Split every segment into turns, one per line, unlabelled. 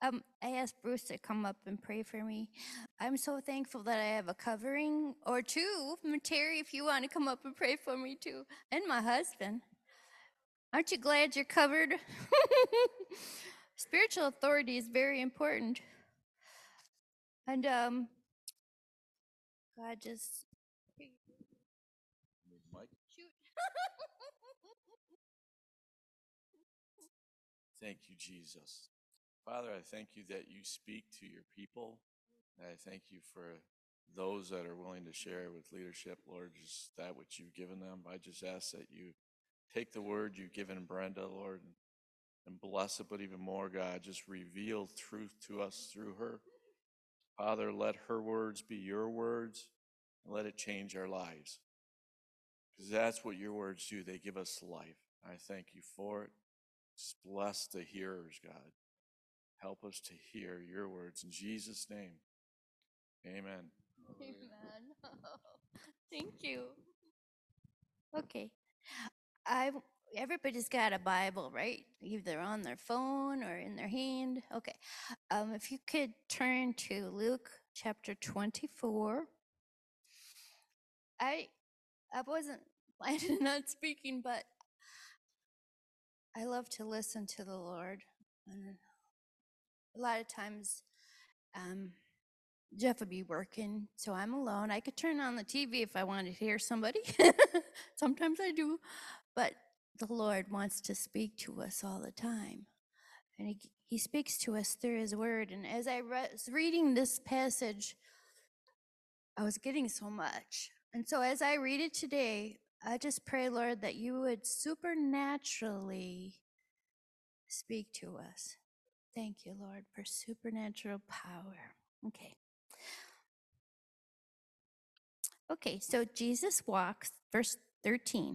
I asked Bruce to come up and pray for me. I'm so thankful that I have a covering or two. Terry, if you want to come up and pray for me too, and my husband. Aren't you glad you're covered? Spiritual authority is very important. And God just
Mike?
shoot.
Thank you, Jesus. Father, I thank you that you speak to your people. And I thank you for those that are willing to share with leadership, Lord, just that which you've given them. I just ask that you take the word you've given Brenda, Lord, and bless it, but even more, God, just reveal truth to us through her. Father, let her words be your words, and let it change our lives. Because that's what your words do. They give us life. I thank you for it. Just bless the hearers, God. Help us to hear your words. In Jesus' name, amen.
Amen. Thank you. Okay. I everybody's got a Bible, right? Either on their phone or in their hand. Okay. If you could turn to Luke chapter 24. I wasn't planning on speaking, but I love to listen to the Lord. And a lot of times, Jeff would be working, so I'm alone. I could turn on the TV if I wanted to hear somebody. Sometimes I do, but the Lord wants to speak to us all the time. And he speaks to us through his word. And as I was reading this passage, I was getting so much. And so as I read it today, I just pray, Lord, that you would supernaturally speak to us. Thank you, Lord, for supernatural power. Okay, so Jesus walks, verse 13,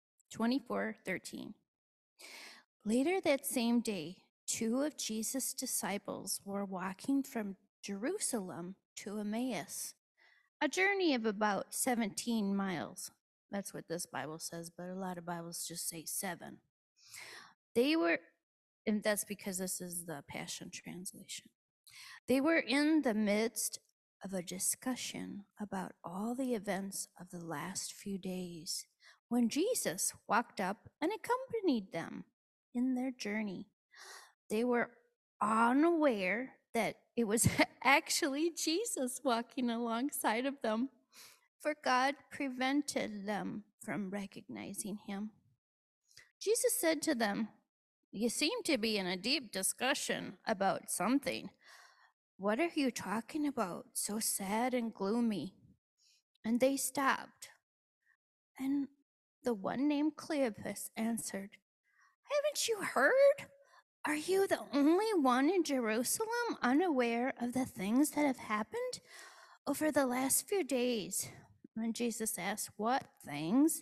24:13. Later that same day, two of Jesus' disciples were walking from Jerusalem to Emmaus, a journey of about 17 miles. That's what this Bible says, but a lot of Bibles just say 7. They were, and that's because this is the Passion Translation. They were in the midst of a discussion about all the events of the last few days when Jesus walked up and accompanied them in their journey. They were unaware that it was actually Jesus walking alongside of them, for God prevented them from recognizing him. Jesus said to them, "You seem to be in a deep discussion about something. What are you talking about? So sad and gloomy." And they stopped. And the one named Cleopas answered, "Haven't you heard? Are you the only one in Jerusalem unaware of the things that have happened over the last few days?" When Jesus asked, "What things?"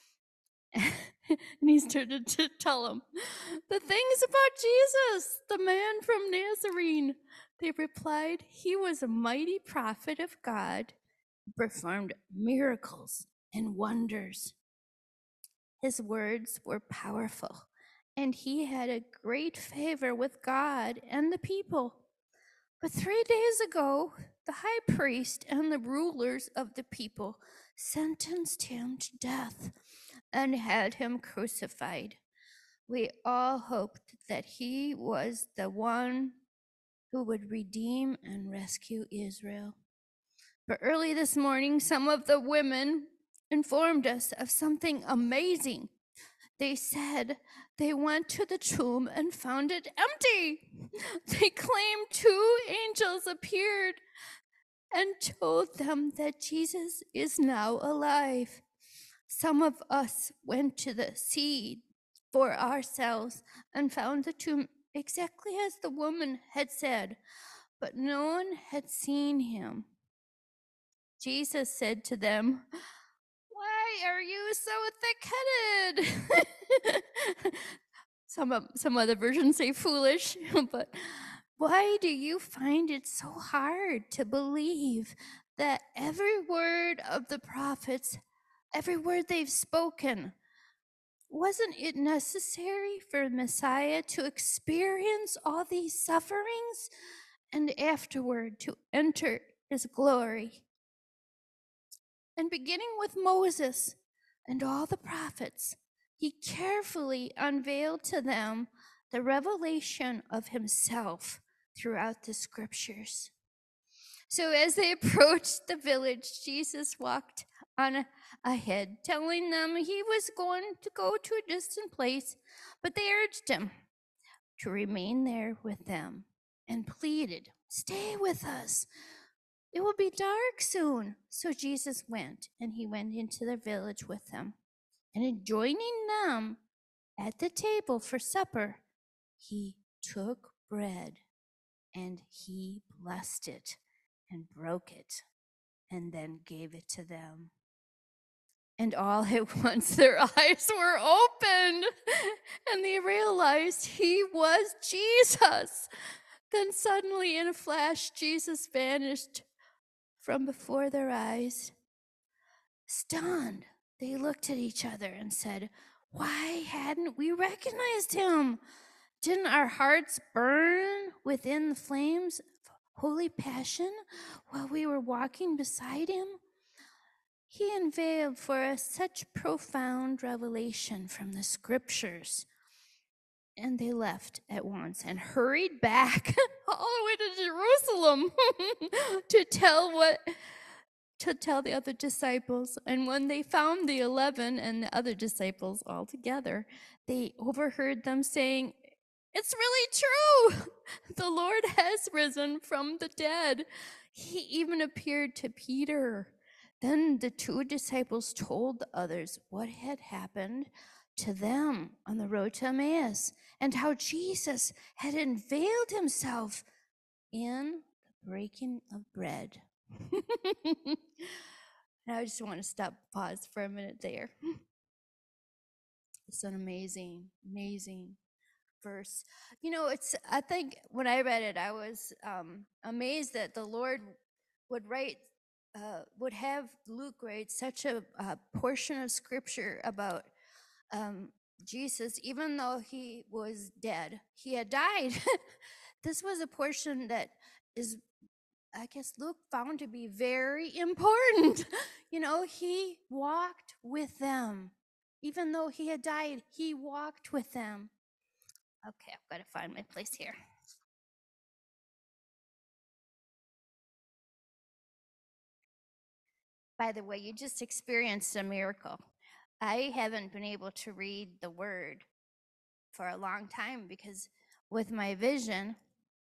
and he started to tell them, "The things about Jesus, the man from Nazarene." They replied, "He was a mighty prophet of God, who performed miracles and wonders. His words were powerful, and he had a great favor with God and the people. But 3 days ago, the high priest and the rulers of the people sentenced him to death and had him crucified. We all hoped that he was the one who would redeem and rescue Israel. But early this morning, some of the women informed us of something amazing. They said they went to the tomb and found it empty. They claimed 2 angels appeared and told them that Jesus is now alive. Some of us went to the sea for ourselves and found the tomb exactly as the woman had said, but no one had seen him." Jesus said to them, "Why are you so thick-headed?" Some other versions say foolish, but why do you find it so hard to believe that every word of the prophets, every word they've spoken, wasn't it necessary for Messiah to experience all these sufferings and afterward to enter his glory? And beginning with Moses and all the prophets, he carefully unveiled to them the revelation of himself throughout the scriptures. So as they approached the village, Jesus walked on ahead, telling them he was going to go to a distant place, but they urged him to remain there with them and pleaded, "Stay with us. It will be dark soon." So Jesus went, and he went into the village with them. And in joining them at the table for supper, he took bread and he blessed it and broke it and then gave it to them. And all at once their eyes were opened and they realized he was Jesus. Then suddenly in a flash, Jesus vanished from before their eyes. Stunned, they looked at each other and said, "Why hadn't we recognized him? Didn't our hearts burn within the flames of holy passion while we were walking beside him?" He unveiled for us such profound revelation from the scriptures. And they left at once and hurried back all the way to Jerusalem to tell the other disciples. And when they found the 11 and the other disciples all together, they overheard them saying, "It's really true. The Lord has risen from the dead. He even appeared to Peter." Then the two disciples told the others what had happened to them on the road to Emmaus and how Jesus had unveiled himself in the breaking of bread. And I just want to pause for a minute there. It's an amazing, amazing verse. I think when I read it, I was amazed that the Lord would have Luke write such a portion of scripture about Jesus, even though he was dead. He had died. This was a portion that is, I guess, Luke found to be very important. He walked with them. Even though he had died, he walked with them. Okay, I've got to find my place here. By the way, you just experienced a miracle. I haven't been able to read the word for a long time because with my vision,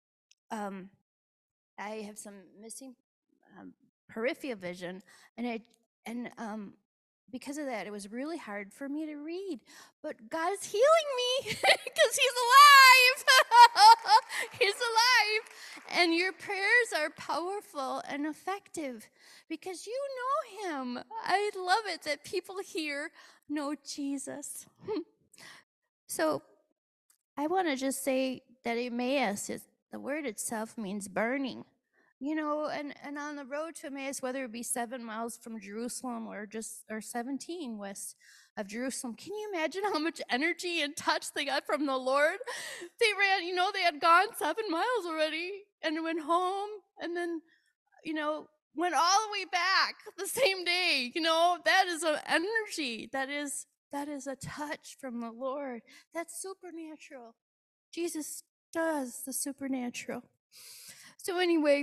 I have some missing peripheral vision, and because of that, it was really hard for me to read. But God is healing me because He's alive. He's alive. And your prayers are powerful and effective because you know Him. I love it that people here know Jesus. So I want to just say that Emmaus, the word itself means burning. And on the road to Emmaus, whether it be 7 miles from Jerusalem or 17 west of Jerusalem, can you imagine how much energy and touch they got from the Lord? They ran, they had gone 7 miles already and went home and then, went all the way back the same day. That is an energy. That is a touch from the Lord. That's supernatural. Jesus does the supernatural. So anyway,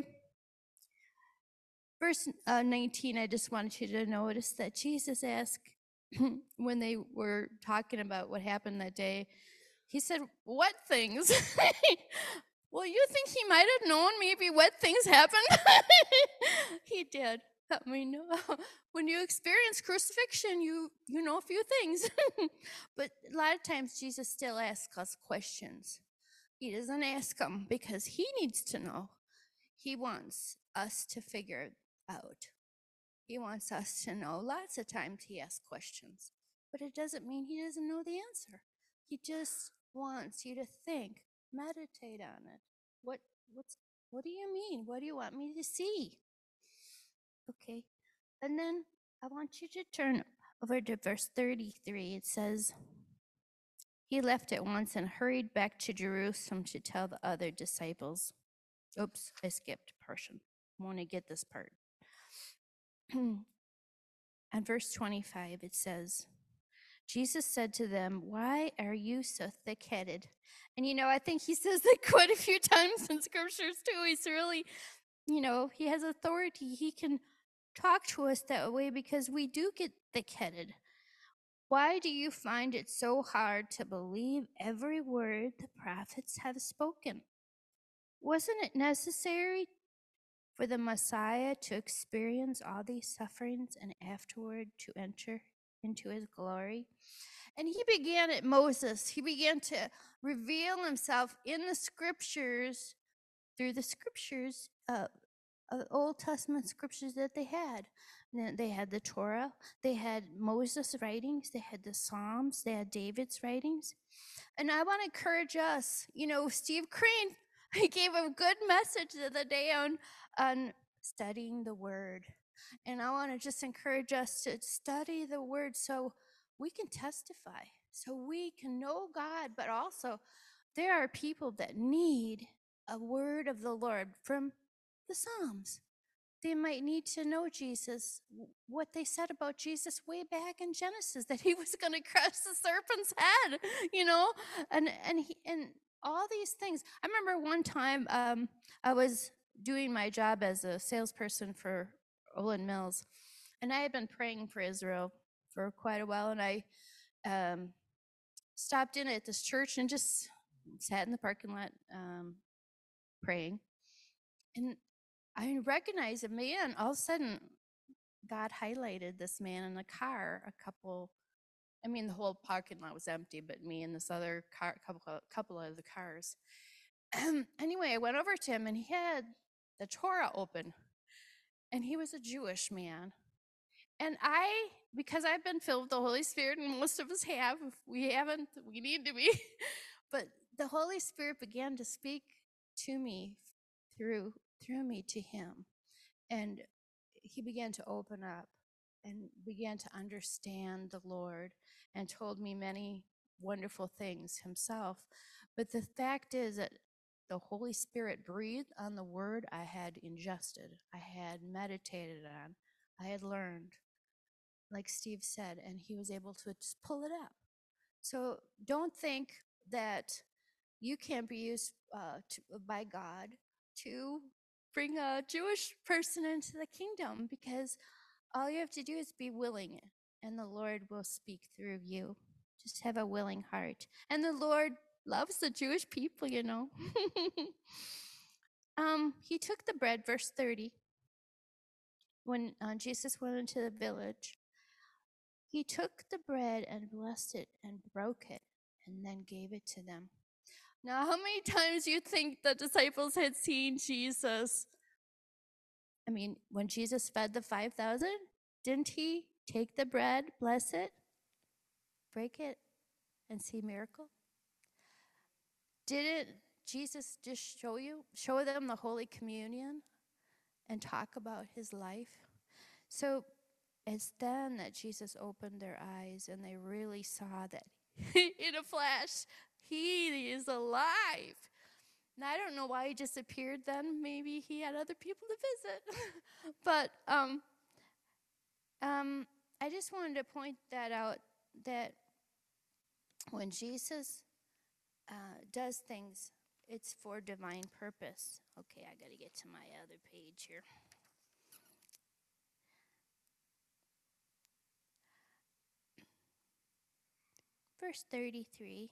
verse 19, I just wanted you to notice that Jesus asked when they were talking about what happened that day, he said, "What things?" Well, you think he might have known maybe what things happened? He did. I mean, when you experience crucifixion, you know a few things. But a lot of times Jesus still asks us questions. He doesn't ask them because he needs to know. He wants us to figure it out. He wants us to know. Lots of times he asks questions, but it doesn't mean he doesn't know the answer. He just wants you to think, meditate on it. What do you mean? What do you want me to see? Okay. And then I want you to turn over to verse 33. It says, He left at once and hurried back to Jerusalem to tell the other disciples. Oops, I skipped a portion. I want to get this part. And verse 25, it says, Jesus said to them, "Why are you so thick-headed?" And, I think he says that quite a few times in scriptures, too. He's really, he has authority. He can talk to us that way because we do get thick-headed. Why do you find it so hard to believe every word the prophets have spoken? Wasn't it necessary for the Messiah to experience all these sufferings and afterward to enter into his glory? And he began at Moses. He began to reveal himself in the scriptures, through the scriptures, Old Testament scriptures that they had. And they had the Torah, they had Moses' writings, they had the Psalms, they had David's writings. And I want to encourage us, Steve Crane, he gave a good message the other day on studying the Word. And I want to just encourage us to study the Word so we can testify, so we can know God, but also there are people that need a word of the Lord from the Psalms. They might need to know Jesus, what they said about Jesus way back in Genesis, that he was going to crush the serpent's head, and all these things. I remember one time I was doing my job as a salesperson for Olin Mills, and I had been praying for Israel for quite a while, and I stopped in at this church and just sat in the parking lot praying. And I recognized a man. All of a sudden, God highlighted this man in a car. The whole parking lot was empty, but me and this other car, couple of the cars. Anyway, I went over to him, and he had the Torah open, and he was a Jewish man. And because I've been filled with the Holy Spirit, and most of us have, if we haven't, we need to be. But the Holy Spirit began to speak to me through me to him. And he began to open up and began to understand the Lord and told me many wonderful things himself. But the fact is that the Holy Spirit breathed on the word I had ingested, I had meditated on, I had learned, like Steve said, and he was able to just pull it up. So don't think that you can't be used by God to bring a Jewish person into the kingdom, because all you have to do is be willing, and the Lord will speak through you. Just have a willing heart. And the Lord loves the Jewish people, He took the bread, verse 30, when Jesus went into the village. He took the bread and blessed it and broke it and then gave it to them. Now, how many times do you think the disciples had seen Jesus? When Jesus fed the 5,000, didn't he take the bread, bless it, break it, and see miracle? Didn't Jesus just show them the Holy Communion and talk about his life? So it's then that Jesus opened their eyes and they really saw that in a flash, he is alive. Now, I don't know why he just appeared then. Maybe he had other people to visit. But I just wanted to point that out, that when Jesus does things, it's for divine purpose. Okay, I got to get to my other page here. Verse 33.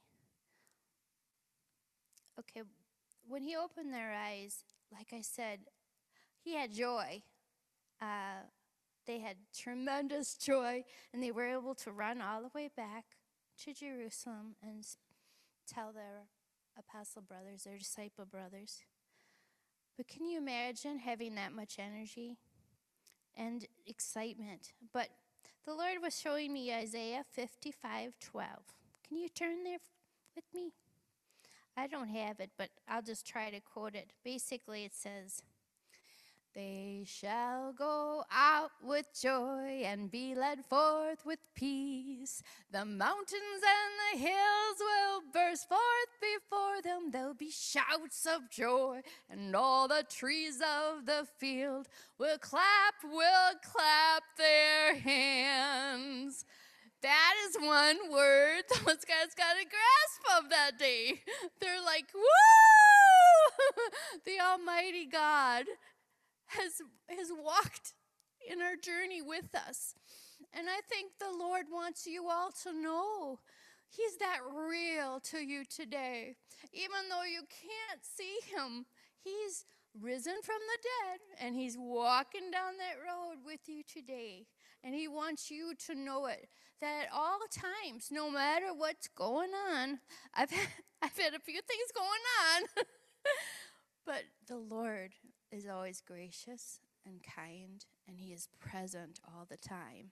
Okay, when he opened their eyes, like I said, he had joy. They had tremendous joy, and they were able to run all the way back to Jerusalem and tell their apostle brothers, their disciple brothers. But can you imagine having that much energy and excitement? But the Lord was showing me Isaiah 55:12. Can you turn there with me? I don't have it, but I'll just try to quote it. Basically, it says, They shall go out with joy and be led forth with peace. The mountains and the hills will burst forth before them. There'll be shouts of joy, and all the trees of the field will clap their hands. That is one word those guys got a grasp of that day. They're like, woo! The Almighty God has walked in our journey with us. And I think the Lord wants you all to know He's that real to you today. Even though you can't see Him, He's risen from the dead, and He's walking down that road with you today. And He wants you to know it, that at all times, no matter what's going on, I've had a few things going on, but the Lord is always gracious and kind, and He is present all the time.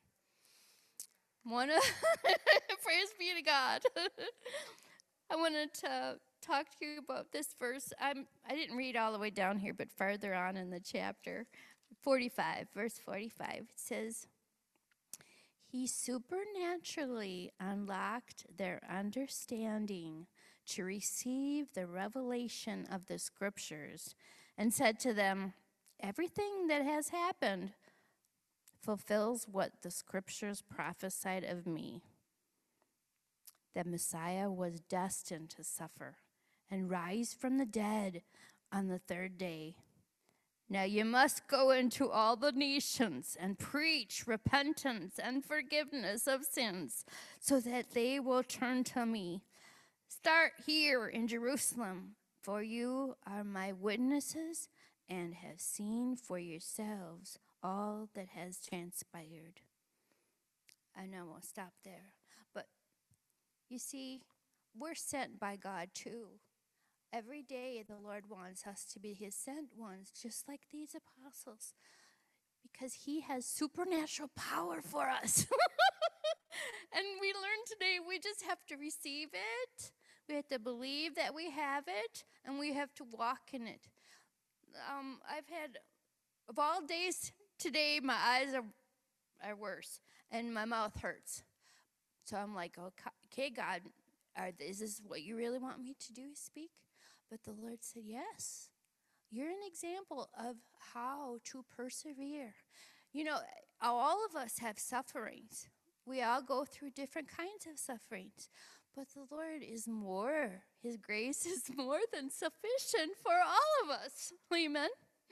Praise be to God. I wanted to talk to you about this verse. I didn't read all the way down here, but farther on in the chapter, 45, verse 45, it says, He supernaturally unlocked their understanding to receive the revelation of the Scriptures, and said to them, everything that has happened fulfills what the Scriptures prophesied of me. That Messiah was destined to suffer and rise from the dead on the third day. Now you must go into all the nations and preach repentance and forgiveness of sins, so that they will turn to me. Start here in Jerusalem, for you are my witnesses and have seen for yourselves all that has transpired. I know we'll stop there. But you see, we're sent by God too. Every day the Lord wants us to be His sent ones, just like these apostles, because He has supernatural power for us. And we learned today we just have to receive it. We have to believe that we have it, and we have to walk in it. I've had, of all days today, my eyes are worse, and my mouth hurts. So I'm like, okay, God, is this what you really want me to do, speak? But the Lord said, yes. You're an example of how to persevere. You know, all of us have sufferings. We all go through different kinds of sufferings. But the Lord is more. His grace is more than sufficient for all of us. Amen.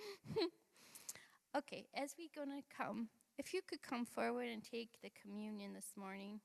Okay, as we're going to come, if you could come forward and take the communion this morning.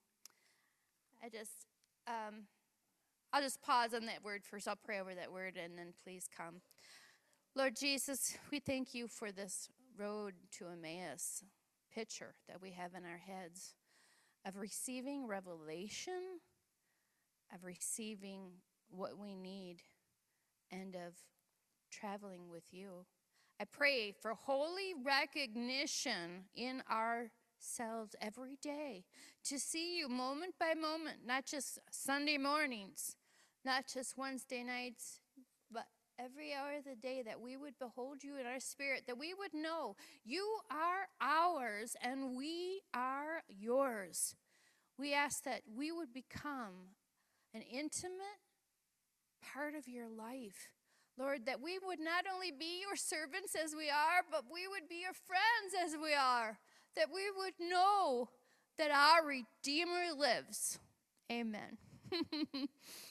I'll just pause on that word first. I'll pray over that word, and then please come. Lord Jesus, we thank you for this road to Emmaus picture that we have in our heads of receiving revelation, of receiving what we need, and of traveling with you. I pray for holy recognition in ourselves every day, to see you moment by moment, not just Sunday mornings, not just Wednesday nights, but every hour of the day, that we would behold you in our spirit, that we would know you are ours and we are yours. We ask that we would become an intimate part of your life. Lord, that we would not only be your servants as we are, but we would be your friends as we are. That we would know that our Redeemer lives. Amen.